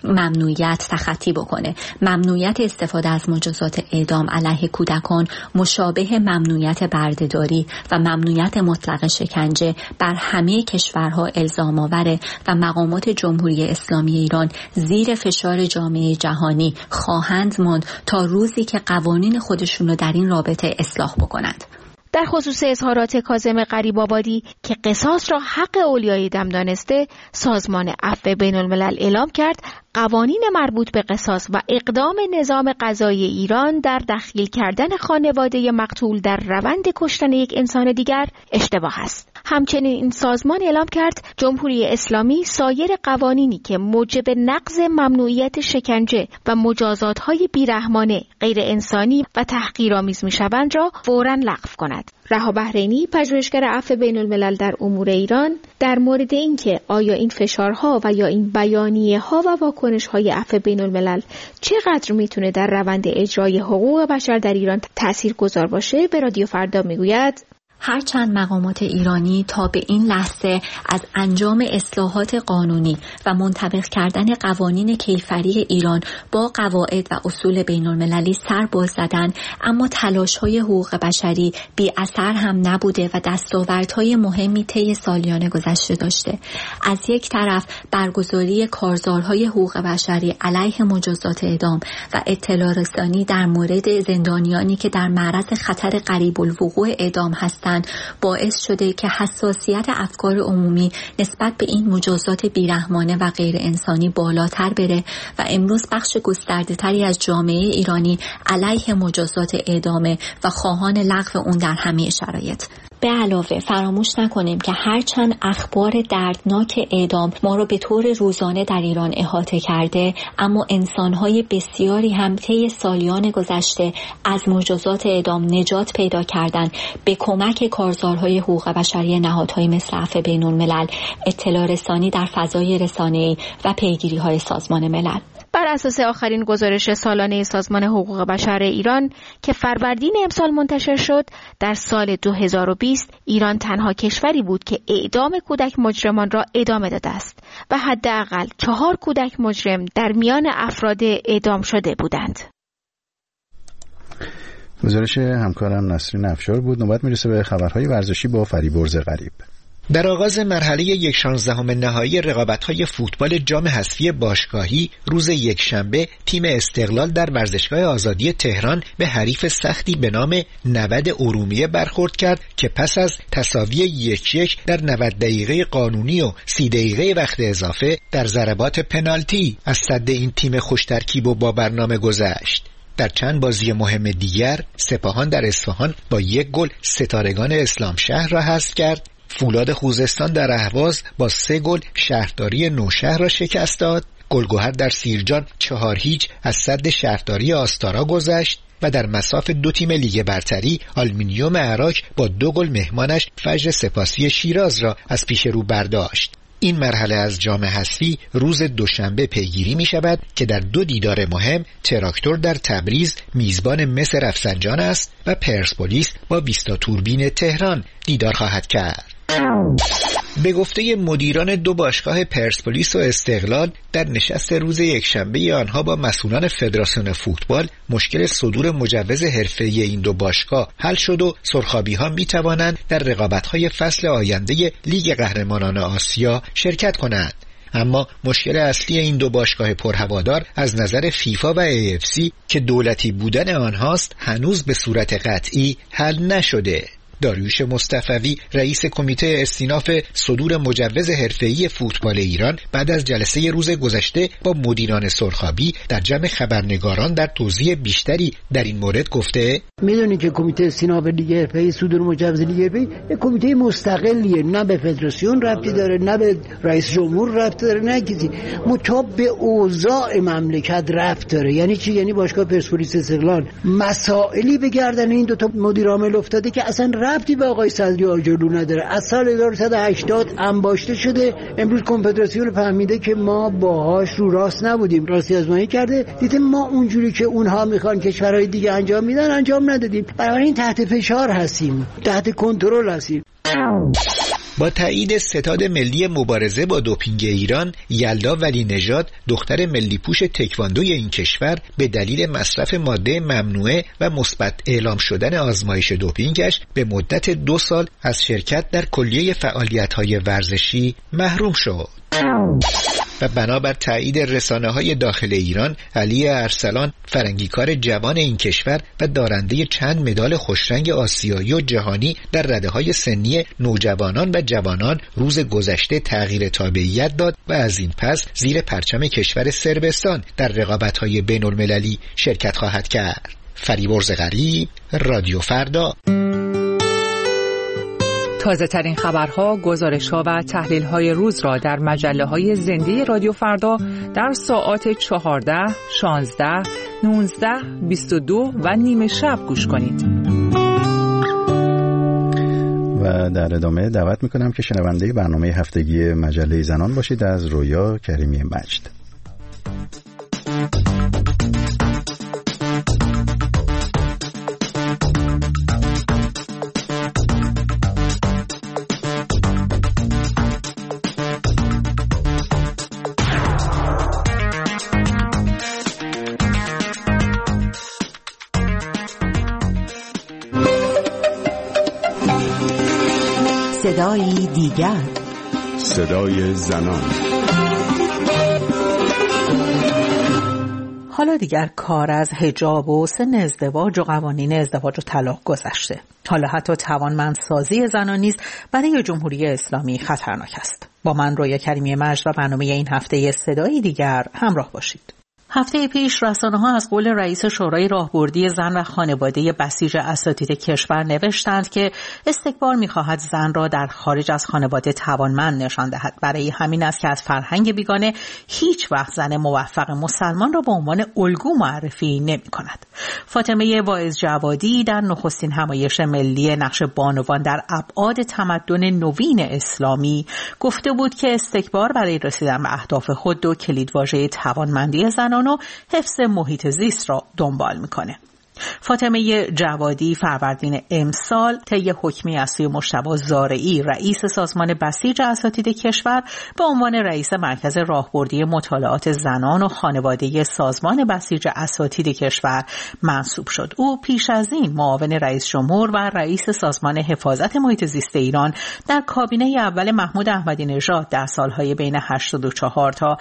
ممنوعیت تخطی بکنه. ممنوعیت استفاده از مجازات اعدام علیه کودکان مشابه ممنوعیت بردهداری و ممنوعیت مطلق شکنجه بر همه کشورها الزام آوره و مقامات جمهوری اسلامی ایران زیر فشار جامعه جهانی خواهند ماند تا روزی که قوانین خودشون رو در این رابطه اصلاح بکنند. در خصوص اظهارات کاظم غریب‌آبادی که قصاص را حق اولیای دم دانسته، سازمان عفو بین‌الملل اعلام کرد قوانین مربوط به قصاص و اقدام نظام قضایی ایران در دخیل کردن خانواده مقتول در روند کشتن یک انسان دیگر اشتباه است. همچنین این سازمان اعلام کرد جمهوری اسلامی سایر قوانینی که موجب نقض ممنوعیت شکنجه و مجازات‌های بیرحمانه، غیر انسانی و تحقیرآمیز می‌شوند را فوراً لغو کند. رها بحرینی، پژوهشگر عفو بین‌الملل در امور ایران، در مورد اینکه آیا این فشارها و یا این بیانیه‌ها و واکنش‌های عفو بین‌الملل چقدر میتونه در روند اجرای حقوق بشر در ایران تاثیرگذار باشه، به رادیو فردا میگوید هرچند مقامات ایرانی تا به این لحظه از انجام اصلاحات قانونی و منطبق کردن قوانین کیفری ایران با قواعد و اصول بین‌المللی سر باز زدن، اما تلاش‌های حقوق بشری بی اثر هم نبوده و دستاوردهای مهمی طی سالیان گذشته داشته. از یک طرف برگزاری کارزارهای حقوق بشری علیه مجازات اعدام و اطلاع رسانی در مورد زندانیانی که در معرض خطر قریب الوقوع اعدام هستند باعث شده که حساسیت افکار عمومی نسبت به این مجازات بیرحمانه و غیر انسانی بالاتر بره و امروز بخش گسترده تری از جامعه ایرانی علیه مجازات اعدام و خواهان لغو اون در همه شرایط. به علاوه فراموش نکنیم که هرچند اخبار دردناک اعدام ما رو به طور روزانه در ایران احاطه کرده، اما انسان‌های بسیاری هم طی سالیان گذشته از مجازات اعدام نجات پیدا کردن به کمک کارزارهای حقوق بشری نهادهای مثل عفو بین‌الملل، اطلاع رسانی در فضای رسانه‌ای و پیگیری‌های سازمان ملل. بر اساس آخرین گزارش سالانه سازمان حقوق بشر ایران که فروردین امسال منتشر شد، در سال 2020 ایران تنها کشوری بود که اعدام کودک مجرمان را ادامه داده است و حداقل 4 کودک مجرم در میان افراد اعدام شده بودند. گزارش همکارم نسرین افشار بود. نوبت میرسه به خبرهای ورزشی با فریبرز غریب. در آغاز مرحله 1/16 نهایی رقابت‌های فوتبال جام حذفی باشگاهی روز یکشنبه تیم استقلال در ورزشگاه آزادی تهران به حریف سختی به نام نود ارومیه برخورد کرد که پس از تساوی 1-1 در 90 دقیقه قانونی و 30 دقیقه وقت اضافه در ضربات پنالتی از صد این تیم خوشترکیب و با برنامه گذشت. در چند بازی مهم دیگر سپاهان در اصفهان با 1 گل ستارگان اسلام شهر را حذف کرد. فولاد خوزستان در اهواز با 3 گل شهرداری نوشهر را شکست داد. گلگهر در سیرجان 4-0 از صد شهرداری آستارا گذشت و در مصاف 2 تیم لیگ برتری آلومینیوم عراق با 2 گل مهمانش فجر سپاسی شیراز را از پیش رو برداشت. این مرحله از جام حذفی روز دوشنبه پیگیری می شود که در 2 دیدار مهم تراکتور در تبریز میزبان مس رفسنجان است و پرسپولیس با ویستا توربین تهران دیدار خواهد کرد. به گفته مدیران 2 باشگاه پرسپولیس و استقلال در نشست روز یکشنبه آنها با مسئولان فدراسیون فوتبال مشکل صدور مجوز حرفه‌ای این 2 باشگاه حل شد و سرخابی‌ها می‌توانند در رقابت‌های فصل آینده لیگ قهرمانان آسیا شرکت کنند. اما مشکل اصلی این 2 باشگاه پرهوادار از نظر فیفا و AFC که دولتی بودن آنهاست هنوز به صورت قطعی حل نشده. داریوش مصطفوی رئیس کمیته استیناف صدور مجوز حرفه‌ای فوتبال ایران بعد از جلسه روز گذشته با مدیران سرخابی در جمع خبرنگاران در توضیح بیشتری در این مورد گفته میدونید که کمیته استیناف لیگ حرفه‌ای صدور مجوز لیگ حرفه‌ای یک کمیته مستقلیه، نه به فدراسیون ربطی داره، نه به رئیس جمهور ربط داره، نه کسی، مطابق به اوضاع مملکت ربط داره. یعنی چی؟ یعنی باشگاه پرسپولیس استقلال مسائلی به گردن این 2 تا مدیر عامل افتاده که اصلا ربطی به آقای صدری آجرلو نداره. از سال 1980 انباشته شده. امروز کنفدراسیون فهمیده که ما باهاش رو راست نبودیم، راستی آزمایی کرده، دیده ما اونجوری که اونها میخوان کشورهای دیگه انجام میدن انجام ندادیم. بنابراین تحت فشار هستیم، تحت کنترل هستیم. با تایید ستاد ملی مبارزه با دوپینگ ایران، یلدا ولی نژاد دختر ملی پوش تکواندوی این کشور به دلیل مصرف ماده ممنوعه و مثبت اعلام شدن آزمایش دوپینگش به مدت 2 سال از شرکت در کلیه فعالیت‌های ورزشی محروم شد. و بنابر تایید رسانه‌های داخل ایران، علی ارسلان فرنگیکار جوان این کشور و دارنده چند مدال خوشرنگ آسیایی و جهانی در رده‌های سنی نوجوانان و جوانان روز گذشته تغییر تابعیت داد و از این پس زیر پرچم کشور صربستان در رقابت‌های بین‌المللی شرکت خواهد کرد. فریبرز غریب، رادیو فردا. تازه ترین خبرها، گزارش‌ها و تحلیل‌های روز را در مجله‌های زنده رادیو فردا در ساعات 14، 16، 19، 22 و نیمه شب گوش کنید. و در ادامه دعوت می‌کنم که شنونده برنامه هفتگی مجله زنان باشید از رویا کریمی مجد. صدای دیگر، صدای زنان. حالا دیگر کار از حجاب و سن ازدواج و قوانین ازدواج و طلاق گذشته. حالا حتی توانمندسازی زنان نیز برای جمهوری اسلامی خطرناک است. با من رویا کریمی مجد و برنامه این هفته صدای دیگر همراه باشید. هفته پیش رسانه‌ها از قول رئیس شورای راهبردی زن و خانواده بسیج اساتید کشور نوشتند که استکبار می‌خواهد زن را در خارج از خانواده توانمند نشان دهد. برای همین است که از فرهنگ بیگانه هیچ وقت زن موفق مسلمان را به عنوان الگو معرفی نمی‌کند. فاطمه واعظ جوادی در نخستین همایش ملی نقش بانوان در ابعاد تمدن نوین اسلامی گفته بود که استکبار برای رسیدن به اهداف خود دو کلیدواژه توانمندی زنان و حفظ محیط زیست را دنبال میکنه. فاطمه جوادی فروردین امسال طی حکمی از سوی مجتبی زارعی رئیس سازمان بسیج اساتید کشور به عنوان رئیس مرکز راهبردی مطالعات زنان و خانواده سازمان بسیج اساتید کشور منصوب شد. او پیش از این معاون رئیس جمهور و رئیس سازمان حفاظت محیط زیست ایران در کابینه اول محمود احمدی نژاد در سالهای بین 84 تا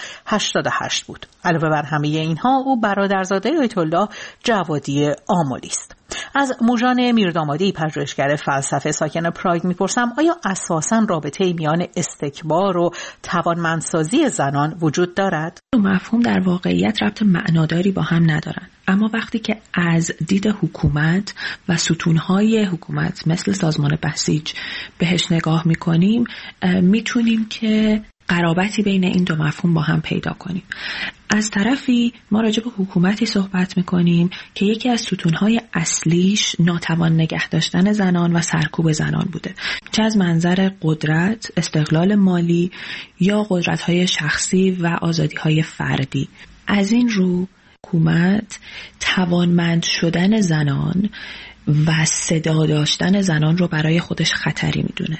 88 بود. علاوه بر همه اینها او برادرزاده آیت الله جوادی آملی است. از موژان میردامادی پژوهشگر فلسفه ساکن پراگ میپرسم آیا اساساً رابطه میان استکبار و توانمندسازی زنان وجود دارد؟ دو مفهوم در واقعیت ربط معناداری با هم ندارند، اما وقتی که از دید حکومت و ستونهای حکومت مثل سازمان بسیج بهش نگاه میکنیم میتونیم که قرابتی بین این دو مفهوم با هم پیدا کنیم. از طرفی ما راجع به حکومتی صحبت میکنیم که یکی از ستونهای اصلیش ناتوان نگه داشتن زنان و سرکوب زنان بوده، چه از منظر قدرت، استقلال مالی یا قدرت‌های شخصی و آزادی‌های فردی. از این رو حکومت توانمند شدن زنان و صدا داشتن زنان رو برای خودش خطری میدونه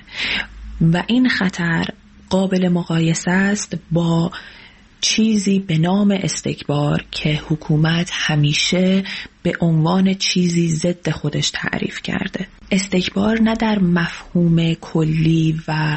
و این خطر قابل مقایسه است با چیزی به نام استکبار که حکومت همیشه به عنوان چیزی ضد خودش تعریف کرده. استکبار نه در مفهوم کلی و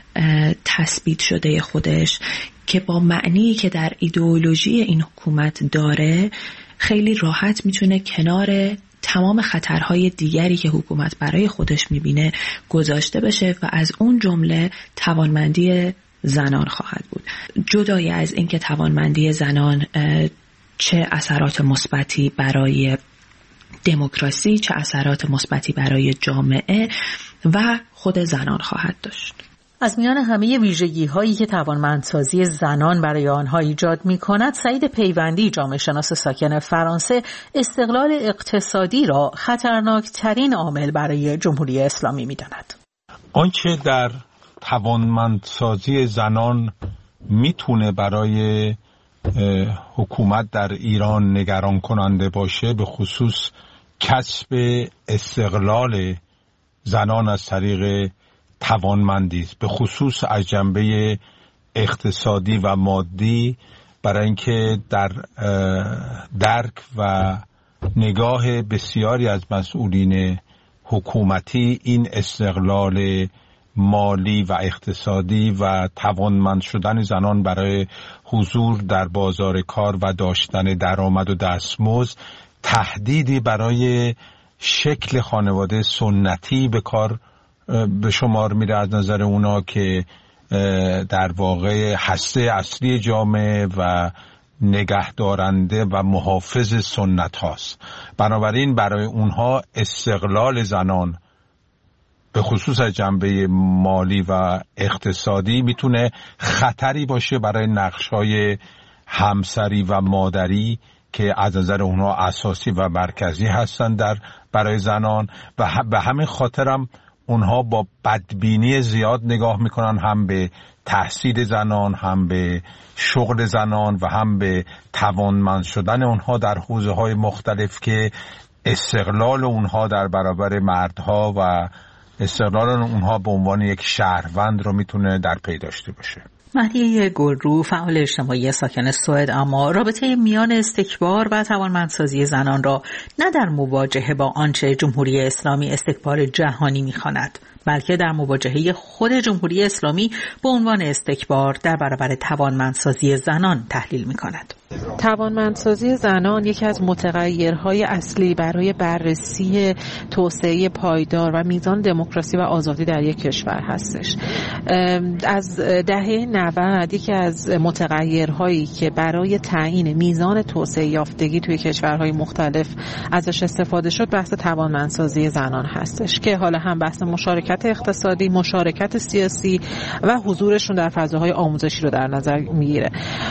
تثبیت شده خودش که با معنی که در ایدئولوژی این حکومت داره خیلی راحت میتونه کنار تمام خطرهای دیگری که حکومت برای خودش میبینه گذاشته بشه و از اون جمله توانمندی زنان خواهد بود. جدای از اینکه توانمندی زنان چه اثرات مثبتی برای دموکراسی، چه اثرات مثبتی برای جامعه و خود زنان خواهد داشت. از میان همه ویژگی هایی که توانمندسازی زنان برای آنها ایجاد می کند، سعید پیوندی جامعه شناس ساکن فرانسه استقلال اقتصادی را خطرناک ترین عامل برای جمهوری اسلامی می داند. آنچه در توانمندسازی زنان میتونه برای حکومت در ایران نگران کننده باشه، به خصوص کسب استقلال زنان از طریق توانمندی است، به خصوص از جنبه اقتصادی و مادی، برای اینکه در درک و نگاه بسیاری از مسئولین حکومتی این استقلال مالی و اقتصادی و توانمند شدن زنان برای حضور در بازار کار و داشتن درآمد و دستمزد تهدیدی برای شکل خانواده سنتی به شمار میره از نظر اونا که در واقع هسته اصلی جامعه و نگهدارنده و محافظ سنت هاست. بنابراین برای اونها استقلال زنان به خصوص از جنبه مالی و اقتصادی میتونه خطری باشه برای نقش‌های همسری و مادری که از نظر اونها اساسی و مرکزی هستن برای زنان و به همین خاطرم اونها با بدبینی زیاد نگاه میکنن، هم به تحصیل زنان، هم به شغل زنان و هم به توانمند شدن اونها در حوزه‌های مختلف که استقلال اونها در برابر مردها و استقلال اونها به عنوان یک شهروند رو میتونه در پی داشته باشه. مهدیه گلرو، فعال اجتماعی ساکن سوئد، اما رابطه میان استکبار و توانمندسازی زنان را نه در مواجهه با آنچه جمهوری اسلامی استکبار جهانی می‌خواند، بلکه در مواجهه خود جمهوری اسلامی به عنوان استکبار در برابر توانمندسازی زنان تحلیل می‌کند. توانمندسازی زنان یکی از متغیرهای اصلی برای بررسی توسعه پایدار و میزان دموکراسی و آزادی در یک کشور هستش. از دهه 90 یکی از متغیرهایی که برای تعیین میزان توسعه یافتگی توی کشورهای مختلف ازش استفاده شد بحث توانمندسازی زنان هستش که حالا هم بحث مشارکت اقتصادی، مشارکت سیاسی و حضورشون در فضاهای آموزشی رو در نظر میگیره.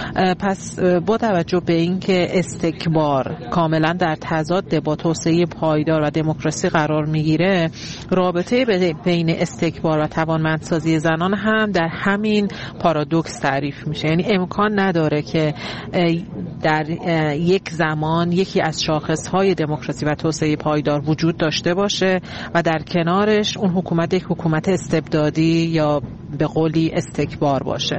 پس با توجه به اینکه استکبار کاملا در تضاد با توسعه پایدار و دموکراسی قرار میگیره، رابطه بین استکبار و توانمندسازی زنان هم در همین پارادوکس تعریف میشه. یعنی امکان نداره که در یک زمان یکی از شاخصهای دموکراسی و توسعه پایدار وجود داشته باشه و در کنارش اون حکومت یک حکومت استبدادی یا به قولی استکبار باشه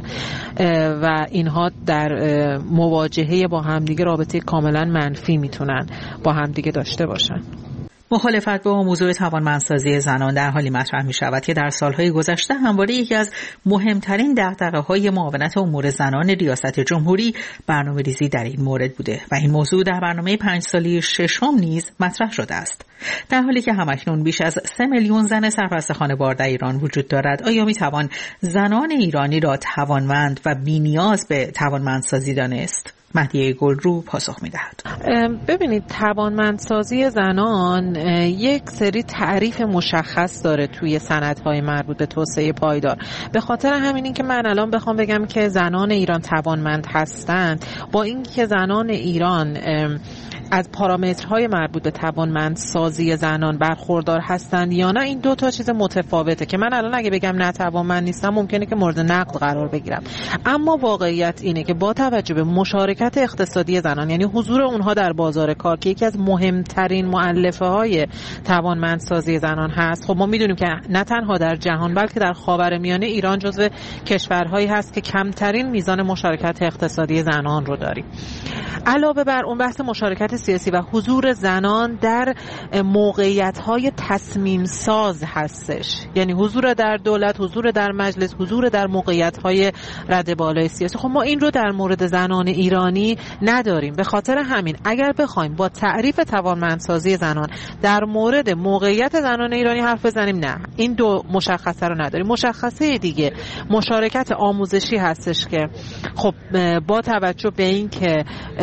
و اینها در مواجهه با همدیگه رابطه کاملا منفی میتونن با همدیگه داشته باشن. مخالفت با موضوع توانمندسازی زنان در حالی مطرح می شود که در سالهای گذشته همواره یکی از مهمترین دغدغه‌های معاونت امور زنان ریاست جمهوری برنامه‌ریزی در این مورد بوده و این موضوع در برنامه 5 ساله ششم نیز مطرح شده است. در حالی که همکنون بیش از 3 میلیون زن سرپرست خانوار در ایران وجود دارد، آیا می توان زنان ایرانی را توانمند و بی‌نیاز به توانمندسازی دانست؟ مهدیه گلرو پاسخ می‌دهد. ببینید، توانمندسازی زنان یک سری تعریف مشخص داره توی سندهای مربوط به توسعه پایدار. به خاطر همین که من الان بخوام بگم که زنان ایران توانمند هستند، با اینکه زنان ایران از پارامترهای مربوط به توانمندسازی زنان برخوردار هستند یا نه، این دو تا چیز متفاوته که من الان اگه بگم نه توانمند نیستم ممکنه که مورد نقد قرار بگیرم. اما واقعیت اینه که با توجه به مشارکت اقتصادی زنان، یعنی حضور اونها در بازار کار که یکی از مهمترین مؤلفه های توانمندسازی زنان هست، خب ما میدونیم که نه تنها در جهان بلکه در خاورمیانه ایران جزو کشورهایی هست که کمترین میزان مشارکت اقتصادی زنان رو داریم. علاوه بر اون بحث مشارکت سیاسی و حضور زنان در موقعیت‌های تصمیم ساز هستش، یعنی حضور در دولت، حضور در مجلس، حضور در موقعیت‌های رده بالای سیاسی. خب ما این رو در مورد زنان ایرانی نداریم. به خاطر همین اگر بخوایم با تعریف توانمندسازی زنان در مورد موقعیت زنان ایرانی حرف بزنیم، نه، این دو مشخصه رو نداریم. مشخصه دیگه مشارکت آموزشی هستش که خب با توجه به این که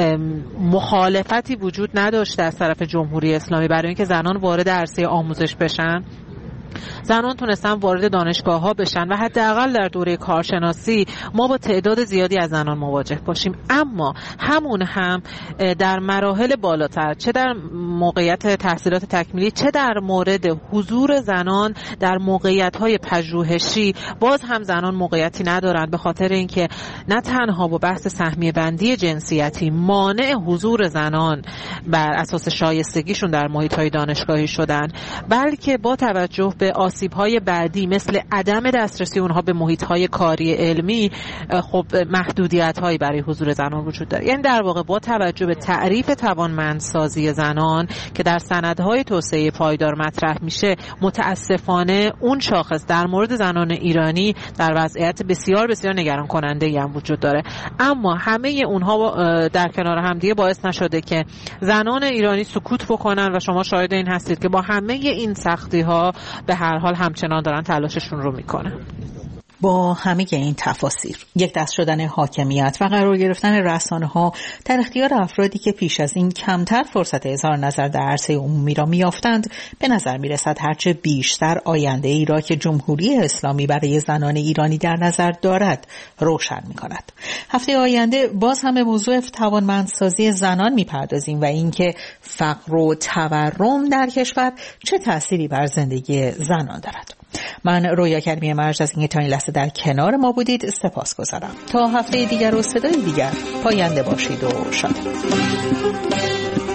مخالفتی وجود نداشته از طرف جمهوری اسلامی برای اینکه زنان وارد عرصه آموزش بشن، زنان تونستن وارد دانشگاه ها بشن و حداقل در دوره کارشناسی ما با تعداد زیادی از زنان مواجه باشیم. اما همون هم در مراحل بالاتر، چه در موقعیت تحصیلات تکمیلی چه در مورد حضور زنان در موقعیت های پژوهشی، باز هم زنان موقعیتی ندارن، به خاطر اینکه نه تنها با بحث سهمیه بندی جنسیتی مانع حضور زنان بر اساس شایستگیشون در محیط های دانشگاهی شدن، بلکه با توجه به آسیب‌های بعدی مثل عدم دسترسی اونها به محیط‌های کاری علمی خب محدودیت‌هایی برای حضور زنان وجود داره. یعنی در واقع با توجه به تعریف توانمندسازی زنان که در سندهای توسعه پایدار مطرح میشه، متاسفانه اون شاخص در مورد زنان ایرانی در وضعیت بسیار بسیار نگران کننده‌ای هم وجود داره. اما همه اونها در کنار هم دیگه باعث نشده که زنان ایرانی سکوت بکنن و شما شاهد این هستید که با همه این سختی‌ها به هر حال همچنان دارن تلاششون رو میکنن. با همه این تفاسیر، یک دست شدن حاکمیت و قرار گرفتن رسانه‌ها در اختیار افرادی که پیش از این کمتر فرصت اظهار نظر در عرصه عمومی را می‌یافتند، به نظر می‌رسد هرچه بیشتر آینده ای را که جمهوری اسلامی برای زنان ایرانی در نظر دارد روشن می‌کند. هفته آینده باز هم به موضوع توانمندسازی زنان می‌پردازیم و اینکه فقر و تورم در کشور چه تأثیری بر زندگی زنان دارد. من رویا کریمی مرج از اینکه تا این لحظه در کنار ما بودید سپاسگزارم. تا هفته دیگر و صدای دیگر پاینده باشید و شاد.